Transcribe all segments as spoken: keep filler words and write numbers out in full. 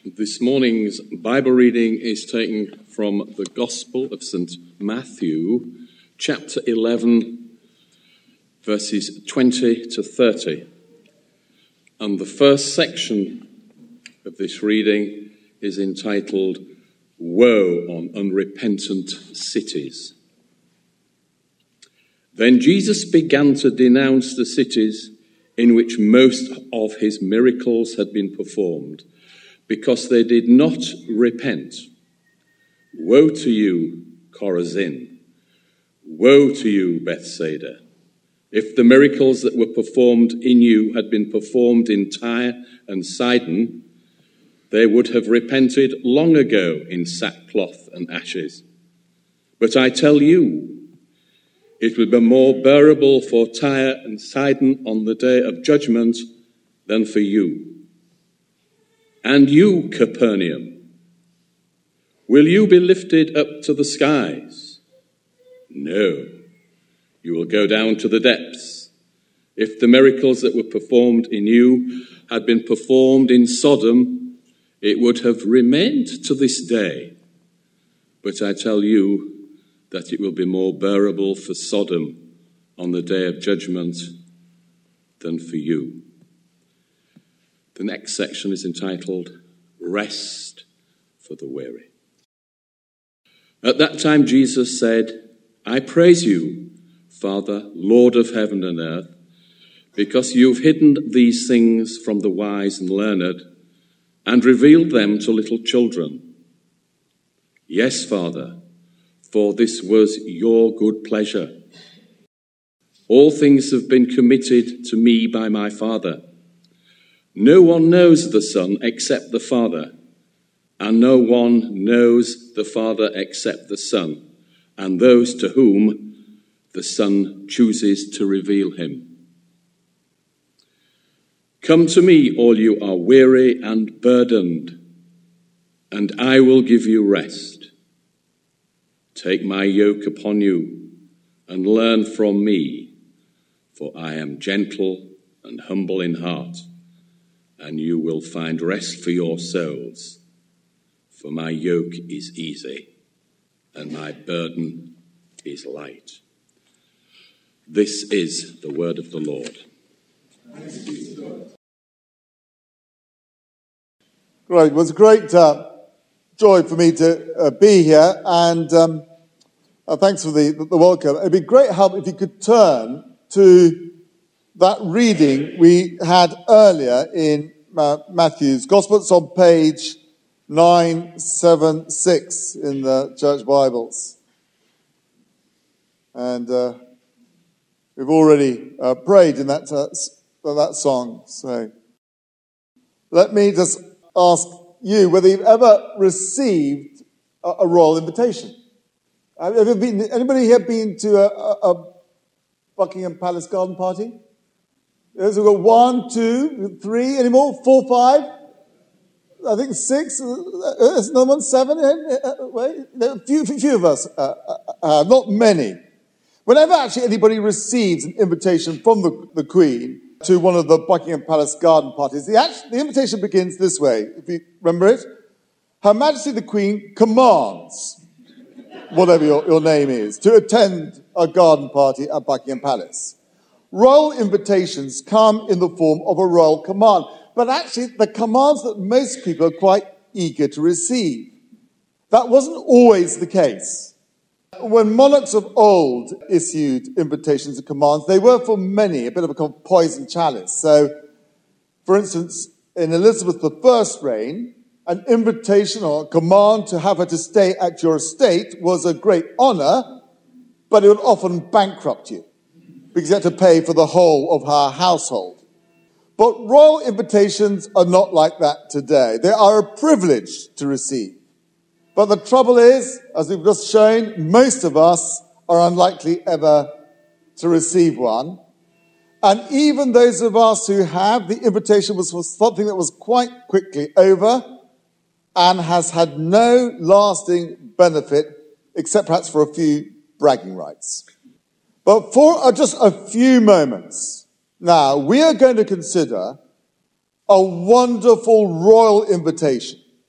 This morning's Bible reading is taken from the Gospel of Saint Matthew, chapter eleven, verses twenty to thirty. And the first section of this reading is entitled, Woe on Unrepentant Cities. Then Jesus began to denounce the cities in which most of his miracles had been performed, because they did not repent. Woe to you, Chorazin! Woe to you, Bethsaida! If the miracles that were performed in you had been performed in Tyre and Sidon, they would have repented long ago in sackcloth and ashes. But I tell you, it will be more bearable for Tyre and Sidon on the day of judgment than for you. And you, Capernaum, will you be lifted up to the skies? No, you will go down to the depths. If the miracles that were performed in you had been performed in Sodom, it would have remained to this day. But I tell you that it will be more bearable for Sodom on the day of judgment than for you. The next section is entitled, Rest for the Weary. At that time Jesus said, I praise you, Father, Lord of heaven and earth, because you've hidden these things from the wise and learned and revealed them to little children. Yes, Father, for this was your good pleasure. All things have been committed to me by my Father. No one knows the Son except the Father, and no one knows the Father except the Son, and those to whom the Son chooses to reveal him. Come to me, all you are weary and burdened, and I will give you rest. Take my yoke upon you and learn from me, for I am gentle and humble in heart, and you will find rest for your souls. For my yoke is easy, and my burden is light. This is the word of the Lord. Great. It was a great uh, joy for me to uh, be here, and um, uh, thanks for the, the welcome. It'd be great help if you could turn to that reading we had earlier in uh, Matthew's Gospel. It's on page nine seventy-six in the church Bibles. And uh, we've already uh, prayed in that, uh, that song. So let me just ask you whether you've ever received a, a royal invitation. Have you ever been, anybody here been to a, a, a Buckingham Palace garden party? Yes, we've got one, two, three, any more? Four, five? I think six. There's another one, seven. Wait, a few, few of us, uh, uh, not many. Whenever actually anybody receives an invitation from the, the Queen to one of the Buckingham Palace garden parties, the, actual, the invitation begins this way, if you remember it. Her Majesty the Queen commands, whatever your, your name is, to attend a garden party at Buckingham Palace. Royal invitations come in the form of a royal command, but actually the commands that most people are quite eager to receive. That wasn't always the case. When monarchs of old issued invitations and commands, they were for many a bit of a kind of poison chalice. So, for instance, in Elizabeth the First's reign, an invitation or a command to have her to stay at your estate was a great honour, but it would often bankrupt you, because you had to pay for the whole of her household. But royal invitations are not like that today. They are a privilege to receive. But the trouble is, as we've just shown, most of us are unlikely ever to receive one. And even those of us who have, the invitation was for something that was quite quickly over and has had no lasting benefit, except perhaps for a few bragging rights. But for just a few moments, now, we are going to consider a wonderful royal invitation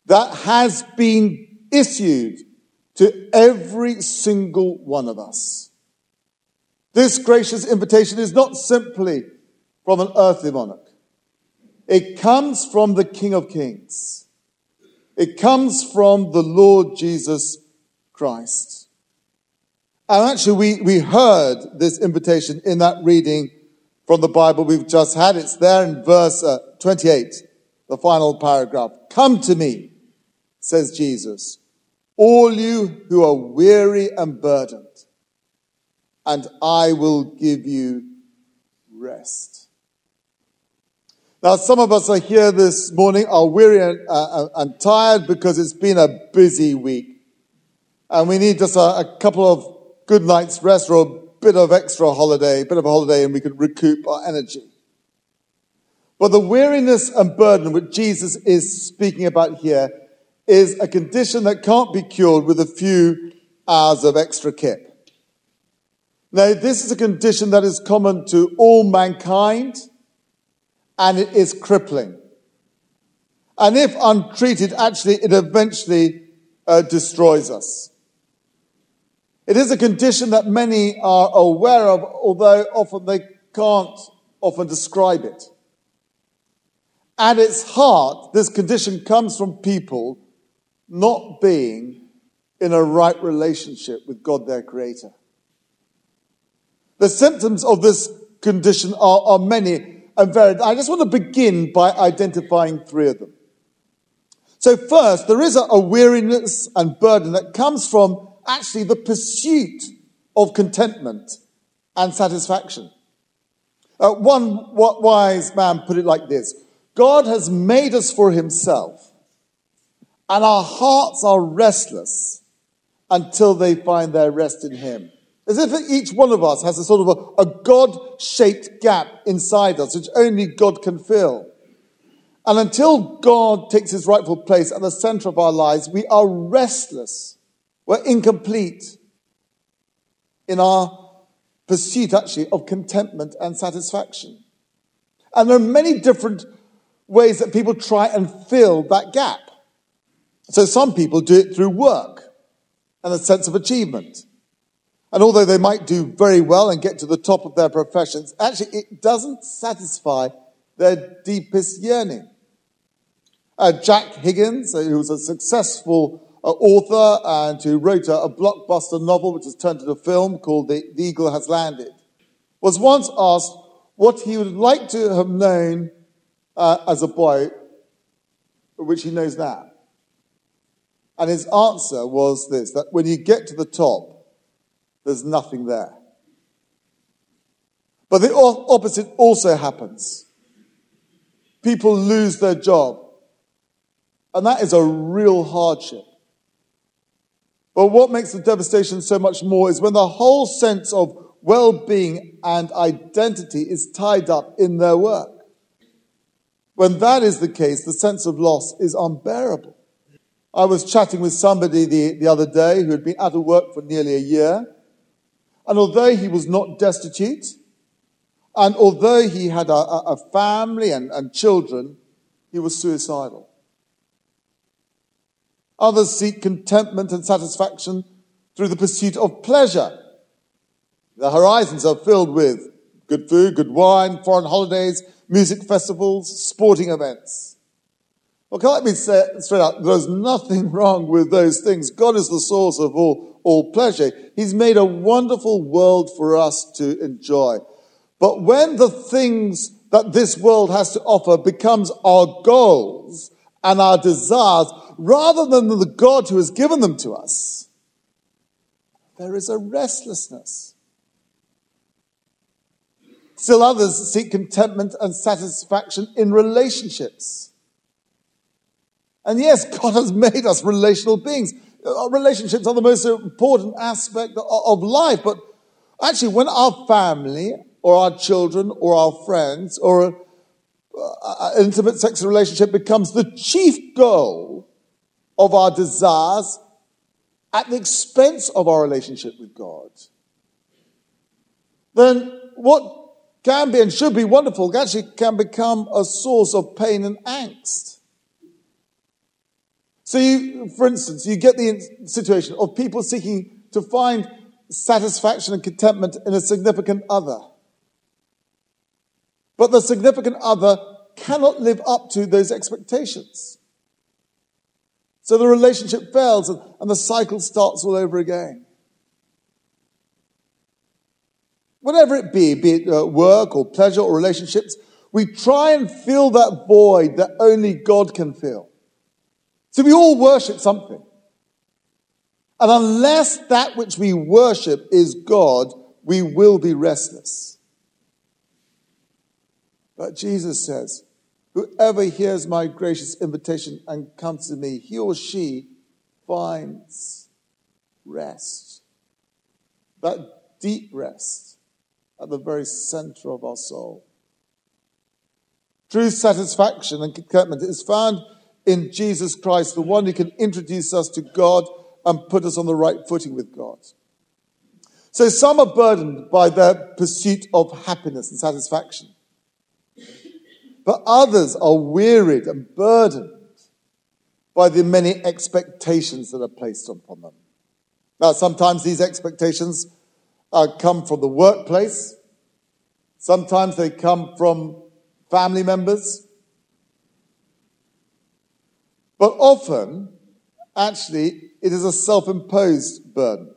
that has been issued to every single one of us. This gracious invitation is not simply from an earthly monarch. It comes from the King of Kings. It comes from the Lord Jesus Christ. And actually, we, we heard this invitation in that reading from the Bible we've just had. It's there in verse uh, twenty-eight, the final paragraph. Come to me, says Jesus, all you who are weary and burdened, and I will give you rest. Now, some of us are here this morning, are weary and, uh, and tired because it's been a busy week. And we need just a, a couple of good nights' rest or a bit of extra holiday, a bit of a holiday, and we can recoup our energy. But the weariness and burden which Jesus is speaking about here is a condition that can't be cured with a few hours of extra kip. Now, this is a condition that is common to all mankind, and it is crippling. And if untreated, actually, it eventually uh, destroys us. It is a condition that many are aware of, although often they can't often describe it. At its heart, this condition comes from people not being in a right relationship with God, their Creator. The symptoms of this condition are, are many and varied. I just want to begin by identifying three of them. So first, there is a, a weariness and burden that comes from actually the pursuit of contentment and satisfaction. Uh, one wise man put it like this: God has made us for himself, and our hearts are restless until they find their rest in him. As if each one of us has a sort of a, a God-shaped gap inside us, which only God can fill. And until God takes his rightful place at the center of our lives, we are restless. We're incomplete in our pursuit, actually, of contentment and satisfaction. And there are many different ways that people try and fill that gap. So some people do it through work and a sense of achievement. And although they might do very well and get to the top of their professions, actually it doesn't satisfy their deepest yearning. Uh, Jack Higgins, uh, who was a successful uh, author and who wrote a, a blockbuster novel which was turned into a film called The, the Eagle Has Landed, was once asked what he would like to have known uh, as a boy, which he knows now. And his answer was this, that when you get to the top, there's nothing there. But the opposite also happens. People lose their job. And that is a real hardship. But what makes the devastation so much more is when the whole sense of well-being and identity is tied up in their work. When that is the case, the sense of loss is unbearable. I was chatting with somebody the, the other day who had been out of work for nearly a year. And although he was not destitute, and although he had a, a family and, and children, he was suicidal. Others seek contentment and satisfaction through the pursuit of pleasure. Their horizons are filled with good food, good wine, foreign holidays, music festivals, sporting events. Well, can I be straight out? There's nothing wrong with those things. God is the source of all all pleasure. He's made a wonderful world for us to enjoy. But when the things that this world has to offer becomes our goals and our desires, rather than the God who has given them to us, there is a restlessness. Still others seek contentment and satisfaction in relationships. And yes, God has made us relational beings. Our relationships are the most important aspect of life. But actually, when our family or our children or our friends or an intimate sexual relationship becomes the chief goal of our desires at the expense of our relationship with God, then what can be and should be wonderful actually can become a source of pain and angst. So you, for instance, you get the situation of people seeking to find satisfaction and contentment in a significant other. But the significant other cannot live up to those expectations. So the relationship fails and, and the cycle starts all over again. Whatever it be, be it uh, work or pleasure or relationships, we try and fill that void that only God can fill. So we all worship something. And unless that which we worship is God, we will be restless. But Jesus says, whoever hears my gracious invitation and comes to me, he or she finds rest. That deep rest at the very center of our soul. True satisfaction and contentment is found in Jesus Christ, the one who can introduce us to God and put us on the right footing with God. So some are burdened by their pursuit of happiness and satisfaction. But others are wearied and burdened by the many expectations that are placed upon them. Now, sometimes these expectations uh, come from the workplace. Sometimes they come from family members. But often, actually, it is a self-imposed burden.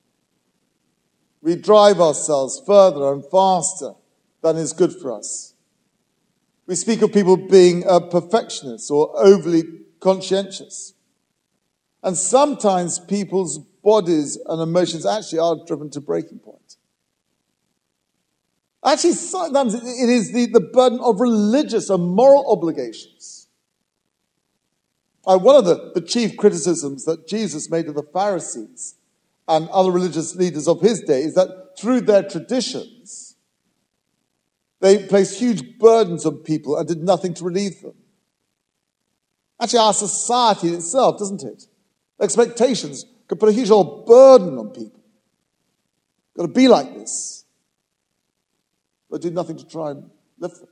We drive ourselves further and faster than is good for us. We speak of people being uh, perfectionists or overly conscientious. And sometimes people's bodies and emotions actually are driven to breaking point. Actually, sometimes it is the, the burden of religious and moral obligations. Uh, one of the, the chief criticisms that Jesus made of the Pharisees and other religious leaders of his day is that through their traditions, they placed huge burdens on people and did nothing to relieve them. Actually, our society itself, doesn't it? Expectations can put a huge old burden on people. Got to be like this. But do nothing to try and lift them.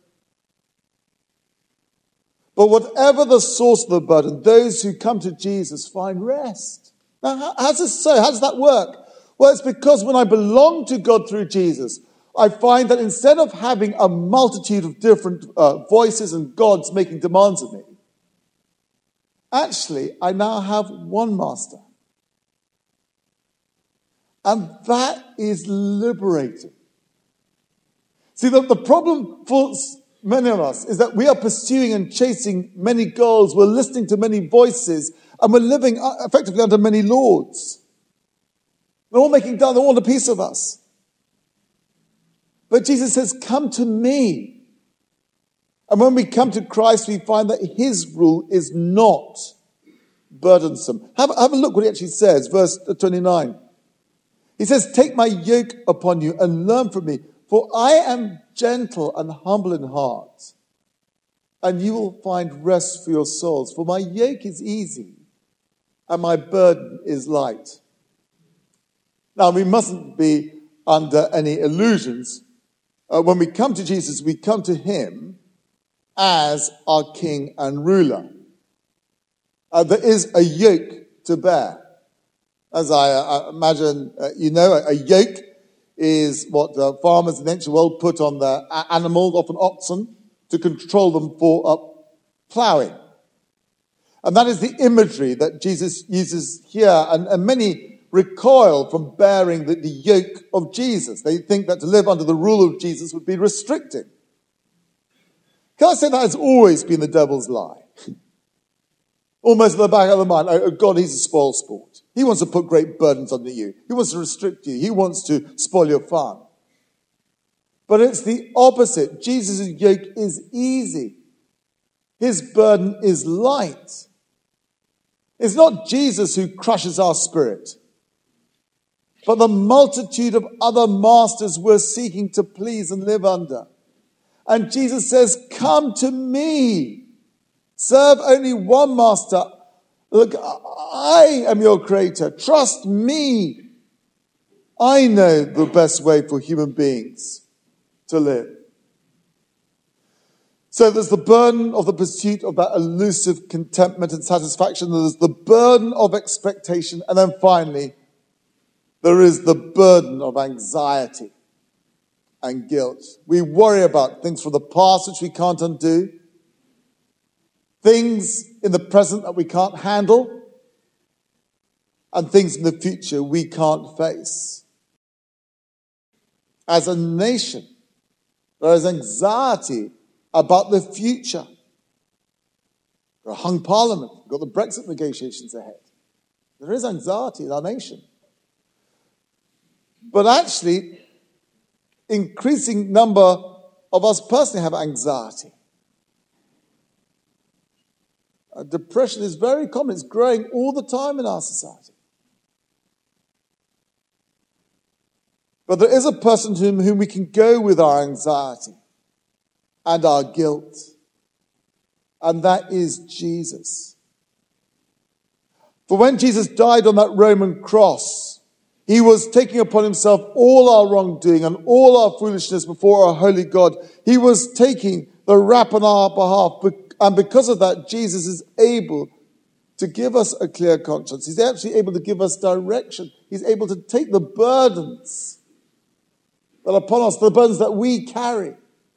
But whatever the source of the burden, those who come to Jesus find rest. Now, how, how's this so? How does that work? Well, it's because when I belong to God through Jesus, I find that instead of having a multitude of different uh, voices and gods making demands of me, actually, I now have one master. And that is liberating. See, the, the problem for many of us is that we are pursuing and chasing many goals, we're listening to many voices, and we're living effectively under many lords. They're all making down, they all want a piece of us. But Jesus says, come to me. And when we come to Christ, we find that his rule is not burdensome. Have, have a look what he actually says, verse twenty-nine. He says, take my yoke upon you and learn from me, for I am gentle and humble in heart, and you will find rest for your souls. For my yoke is easy, and my burden is light. Now, we mustn't be under any illusions. Uh, when we come to Jesus, we come to him as our king and ruler. Uh, there is a yoke to bear. As I uh, imagine, uh, you know, a, a yoke is what uh, farmers in the ancient world put on their animals, often oxen, to control them for uh, ploughing. And that is the imagery that Jesus uses here. And, and many recoil from bearing the, the yoke of Jesus. They think that to live under the rule of Jesus would be restricting. Can I say that has always been the devil's lie? Almost at the back of the mind, oh, God, he's a spoil sport. He wants to put great burdens on you. He wants to restrict you. He wants to spoil your fun. But it's the opposite. Jesus' yoke is easy. His burden is light. It's not Jesus who crushes our spirit, but the multitude of other masters we're seeking to please and live under. And Jesus says, come to me. Serve only one master. Look, I am your creator. Trust me. I know the best way for human beings to live. So there's the burden of the pursuit of that elusive contentment and satisfaction. There's the burden of expectation. And then finally, there is the burden of anxiety and guilt. We worry about things from the past which we can't undo, things in the present that we can't handle, and things in the future we can't face. As a nation, there is anxiety about the future. We've got a hung parliament. We've got the Brexit negotiations ahead. There is anxiety in our nation. But actually, increasing number of us personally have anxiety. Uh, depression is very common. It's growing all the time in our society. But there is a person to whom, whom we can go with our anxiety and our guilt. And that is Jesus. For when Jesus died on that Roman cross, he was taking upon himself all our wrongdoing and all our foolishness before our holy God. He was taking the rap on our behalf. And because of that, Jesus is able to give us a clear conscience. He's actually able to give us direction. He's able to take the burdens that are upon us, the burdens that we carry,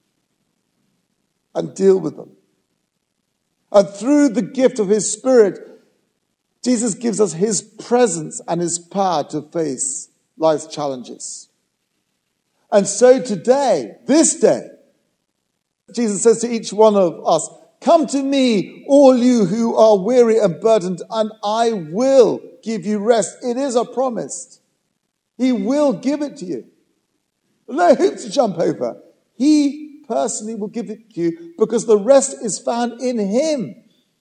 and deal with them. And through the gift of his Spirit, Jesus gives us his presence and his power to face life's challenges. And so today, this day, Jesus says to each one of us, "Come to me, all you who are weary and burdened, and I will give you rest." It is a promise. He will give it to you. No hoop to jump over. He personally will give it to you because the rest is found in him.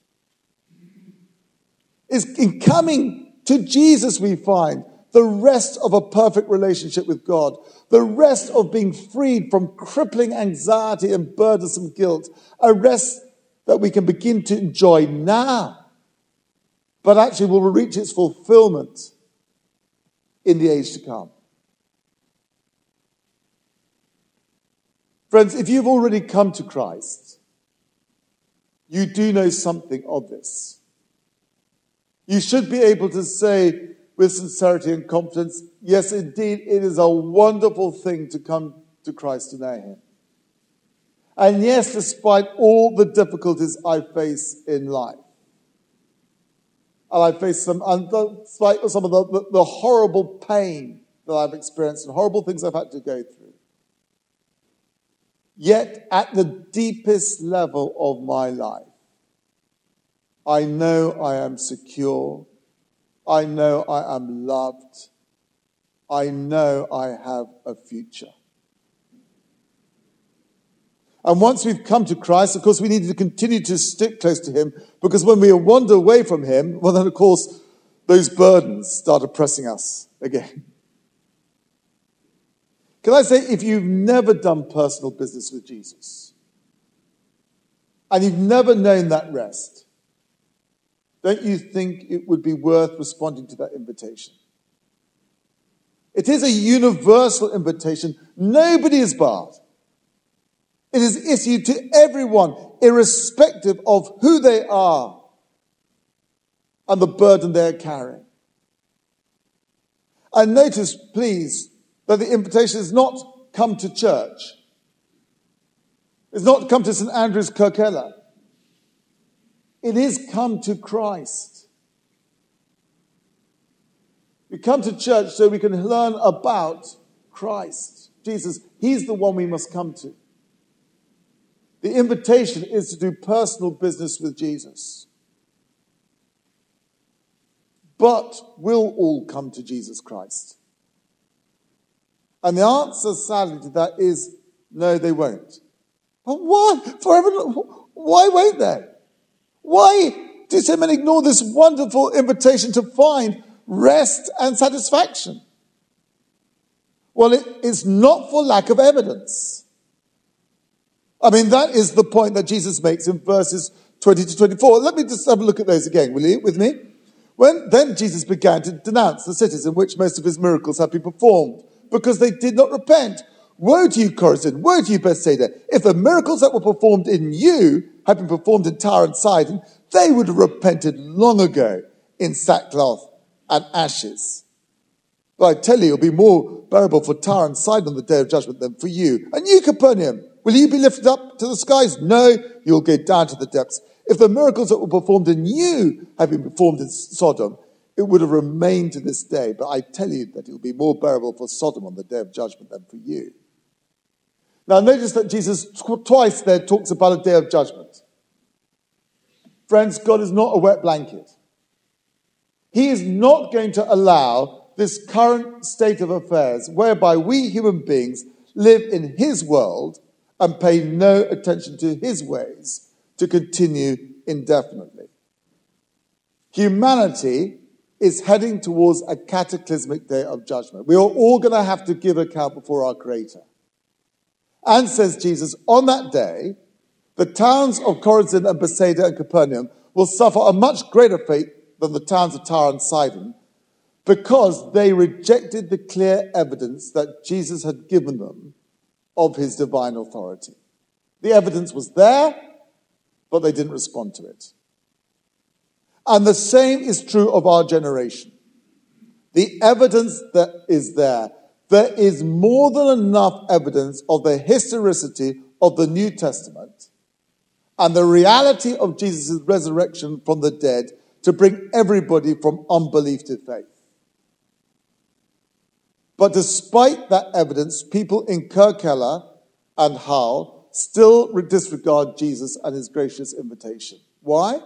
It's in coming to Jesus we find the rest of a perfect relationship with God, the rest of being freed from crippling anxiety and burdensome guilt, a rest that we can begin to enjoy now, but actually will reach its fulfillment in the age to come. Friends, if you've already come to Christ, you do know something of this. You should be able to say with sincerity and confidence, yes, indeed, it is a wonderful thing to come to Christ to know him. And yes, despite all the difficulties I face in life, and I face some, and despite some of the, the, the horrible pain that I've experienced and horrible things I've had to go through, yet at the deepest level of my life, I know I am secure. I know I am loved. I know I have a future. And once we've come to Christ, of course, we need to continue to stick close to him, because when we wander away from him, well, then, of course, those burdens start oppressing us again. Can I say, if you've never done personal business with Jesus, and you've never known that rest, don't you think it would be worth responding to that invitation? It is a universal invitation. Nobody is barred. It is issued to everyone, irrespective of who they are and the burden they're carrying. And notice, please, that the invitation is not come to church. It's not come to Saint Andrew's Kirkella. It is come to Christ. We come to church so we can learn about Christ, Jesus. He's the one we must come to. The invitation is to do personal business with Jesus. But will all come to Jesus Christ? And the answer, sadly, to that is no, they won't. But why? Forever? Why won't they? Why do so many ignore this wonderful invitation to find rest and satisfaction? Well, it is not for lack of evidence. I mean, that is the point that Jesus makes in verses twenty to twenty-four. Let me just have a look at those again, will you, with me? When then Jesus began to denounce the cities in which most of his miracles had been performed, because they did not repent. Woe to you, Chorazin! Woe to you, Bethsaida! If the miracles that were performed in you had been performed in Tyre and Sidon, they would have repented long ago in sackcloth and ashes. But I tell you, it will be more bearable for Tyre and Sidon on the day of judgment than for you. And you, Capernaum, will you be lifted up to the skies? No, you'll go down to the depths. If the miracles that were performed in you had been performed in Sodom, it would have remained to this day. But I tell you that it will be more bearable for Sodom on the day of judgment than for you. Now notice that Jesus tw- twice there talks about a day of judgment. Friends, God is not a wet blanket. He is not going to allow this current state of affairs whereby we human beings live in his world and pay no attention to his ways to continue indefinitely. Humanity is heading towards a cataclysmic day of judgment. We are all going to have to give account before our Creator. And says Jesus, on that day, the towns of Chorazin and Bethsaida and Capernaum will suffer a much greater fate than the towns of Tyre and Sidon, because they rejected the clear evidence that Jesus had given them of his divine authority. The evidence was there, but they didn't respond to it. And the same is true of our generation. The evidence that is there, there is more than enough evidence of the historicity of the New Testament and the reality of Jesus' resurrection from the dead to bring everybody from unbelief to faith. But despite that evidence, people in Kirkella and Hull still disregard Jesus and his gracious invitation. Why?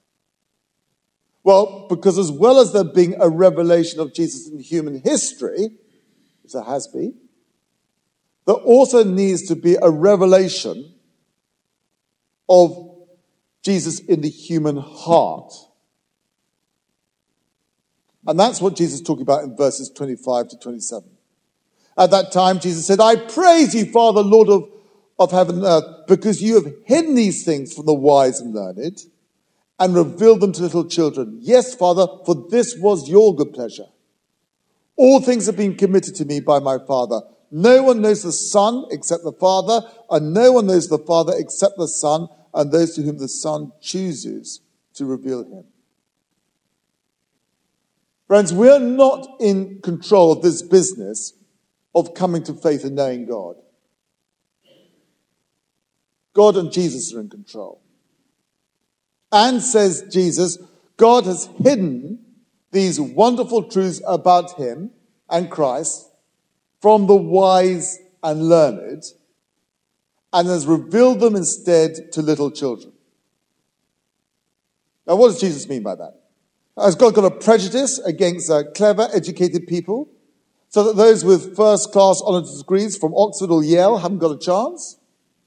Well, because as well as there being a revelation of Jesus in human history, which there has been, there also needs to be a revelation of Jesus in the human heart. And that's what Jesus is talking about in verses twenty-five to twenty-seven. At that time, Jesus said, I praise you, Father, Lord of, of heaven and earth, because you have hidden these things from the wise and learned and revealed them to little children. Yes, Father, for this was your good pleasure. All things have been committed to me by my Father. No one knows the Son except the Father, and no one knows the Father except the Son, and those to whom the Son chooses to reveal him. Friends, we're not in control of this business of coming to faith and knowing God. God and Jesus are in control. And says Jesus, God has hidden these wonderful truths about him and Christ from the wise and learned and has revealed them instead to little children. Now, what does Jesus mean by that? Has God got a prejudice against uh, clever, educated people so that those with first-class honoured degrees from Oxford or Yale haven't got a chance?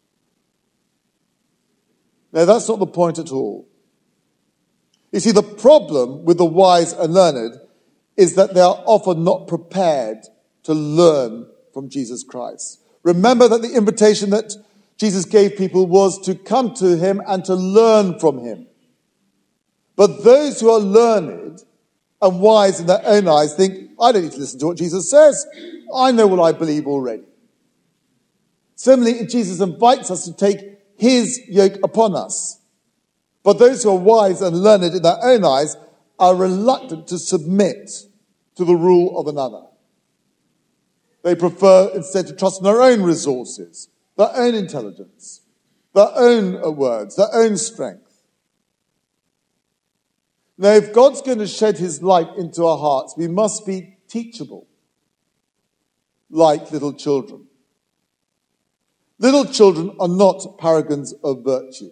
No, that's not the point at all. You see, the problem with the wise and learned is that they are often not prepared to learn from Jesus Christ. Remember that the invitation that Jesus gave people was to come to him and to learn from him. But those who are learned and wise in their own eyes think, I don't need to listen to what Jesus says. I know what I believe already. Similarly, Jesus invites us to take his yoke upon us. But those who are wise and learned in their own eyes are reluctant to submit to the rule of another. They prefer instead to trust in their own resources, their own intelligence, their own words, their own strength. Now, if God's going to shed his light into our hearts, we must be teachable, like little children. Little children are not paragons of virtue.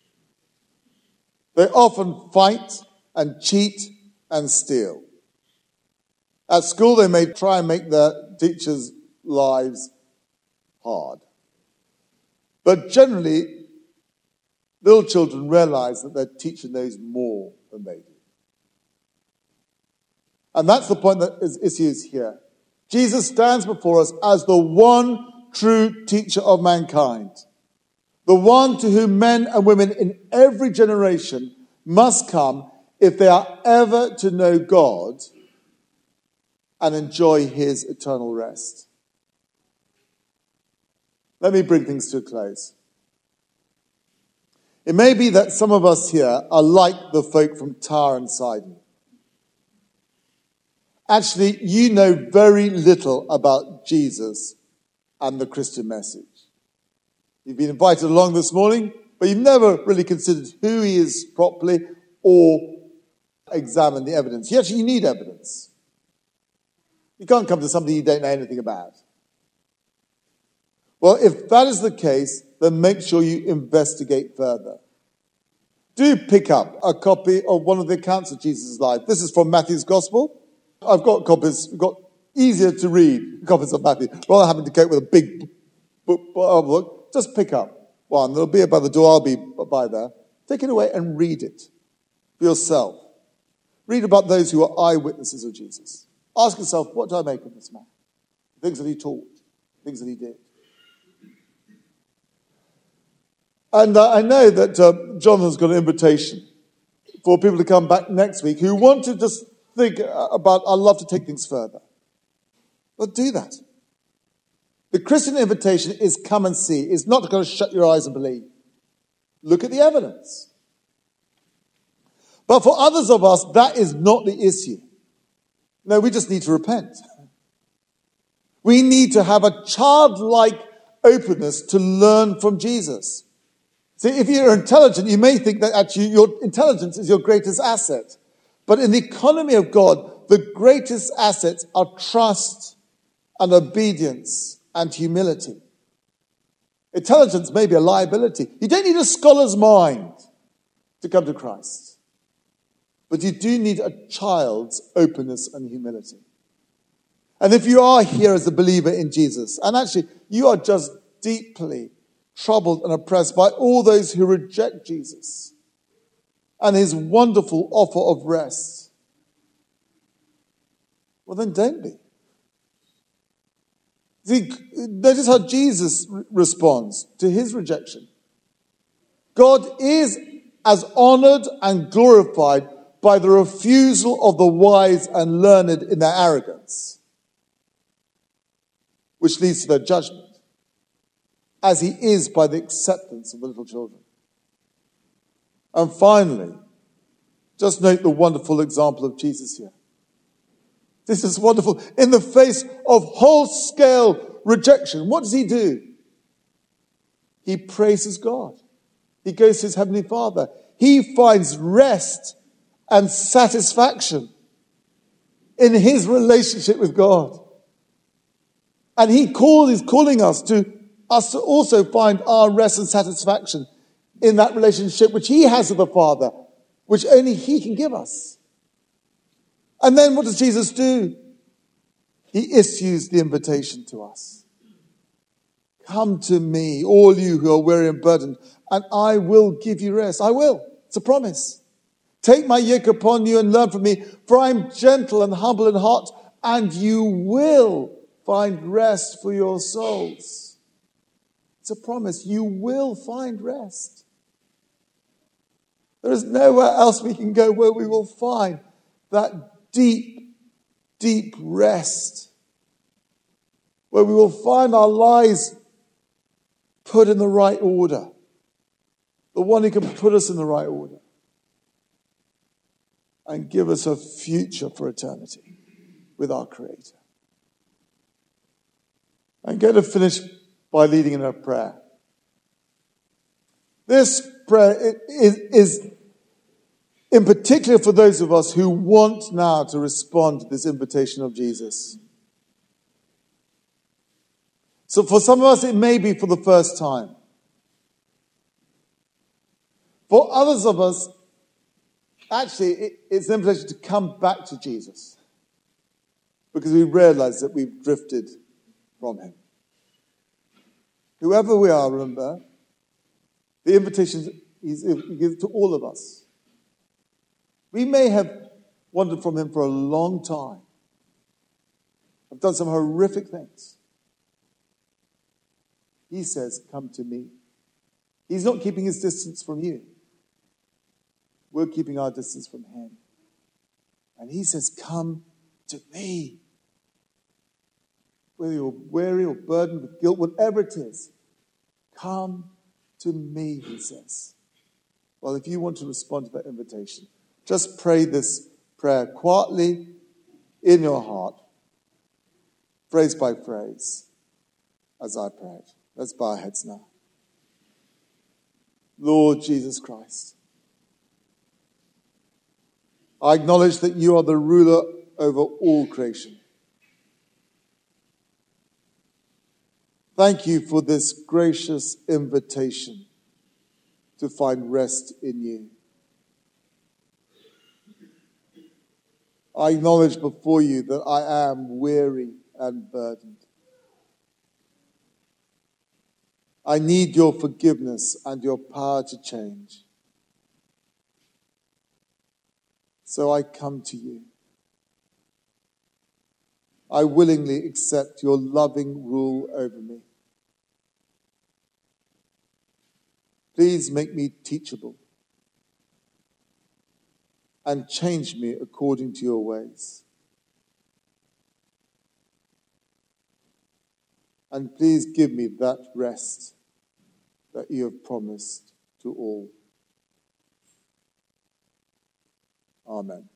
They often fight and cheat and steal. At school, they may try and make their teachers' lives hard. But generally, little children realize that their teacher knows more than they do. And that's the point that is issues here. Jesus stands before us as the one true teacher of mankind. The one to whom men and women in every generation must come if they are ever to know God and enjoy his eternal rest. let me bring things to a close. It may be that some of us here are like the folk from Tyre and Sidon. Actually, you know very little about Jesus and the Christian message. You've been invited along this morning, but you've never really considered who he is properly or examined the evidence. You actually need evidence. You can't come to something you don't know anything about. Well, if that is the case, then make sure you investigate further. Do pick up a copy of one of the accounts of Jesus' life. This is from Matthew's Gospel. I've got copies, got easier to read copies of Matthew. Rather than having to cope with a big book, just pick up one. There'll be by the door, I'll be by there. Take it away and read it for yourself. Read about those who are eyewitnesses of Jesus. Ask yourself, what do I make of this man? Things that he taught, things that he did. And uh, I know that uh, Jonathan's got an invitation for people to come back next week who want to just think about, I'd love to take things further. Well, do that. The Christian invitation is come and see. It's not going to shut your eyes and believe. Look at the evidence. But for others of us, that is not the issue. No, we just need to repent. We need to have a childlike openness to learn from Jesus. See, if you're intelligent, you may think that actually your intelligence is your greatest asset. But in the economy of God, the greatest assets are trust and obedience and humility. Intelligence may be a liability. You don't need a scholar's mind to come to Christ. But you do need a child's openness and humility. And if you are here as a believer in Jesus, and actually you are just deeply troubled and oppressed by all those who reject Jesus and his wonderful offer of rest, well then don't be. See, notice how Jesus responds to his rejection. God is as honored and glorified by the refusal of the wise and learned in their arrogance, which leads to their judgment, as he is by the acceptance of the little children. And finally, just note the wonderful example of Jesus here. This is wonderful. In the face of whole-scale rejection, what does he do? He praises God. He goes to his heavenly Father. He finds rest and satisfaction in his relationship with God. And he call, is calling us to us to also find our rest and satisfaction in that relationship which he has with the Father, which only he can give us. And then what does Jesus do? He issues the invitation to us. Come to me, all you who are weary and burdened, and I will give you rest. I will. It's a promise. Take my yoke upon you and learn from me, for I am gentle and humble in heart, and you will find rest for your souls. It's a promise. You will find rest. There is nowhere else we can go where we will find that deep, deep rest. Where we will find our lives put in the right order. The one who can put us in the right order. And give us a future for eternity with our Creator. I'm going to finish by leading in a prayer. This prayer is, is in particular for those of us who want now to respond to this invitation of Jesus. So for some of us, it may be for the first time. For others of us, actually, it, it's an invitation to come back to Jesus because we realize that we've drifted from him. Whoever we are, remember, the invitation is given to all of us. We may have wandered from him for a long time. Have done some horrific things. He says, come to me. He's not keeping his distance from you. We're keeping our distance from him. And he says, come to me. Whether you're weary or burdened with guilt, whatever it is, Come to me, he says. Well, if you want to respond to that invitation, just pray this prayer quietly in your heart, phrase by phrase, as I pray it. Let's bow our heads now. Lord Jesus Christ, I acknowledge that you are the ruler over all creation. Thank you for this gracious invitation to find rest in you. I acknowledge before you that I am weary and burdened. I need your forgiveness and your power to change. So I come to you. I willingly accept your loving rule over me. Please make me teachable and change me according to your ways. And please give me that rest that you have promised to all. Amen.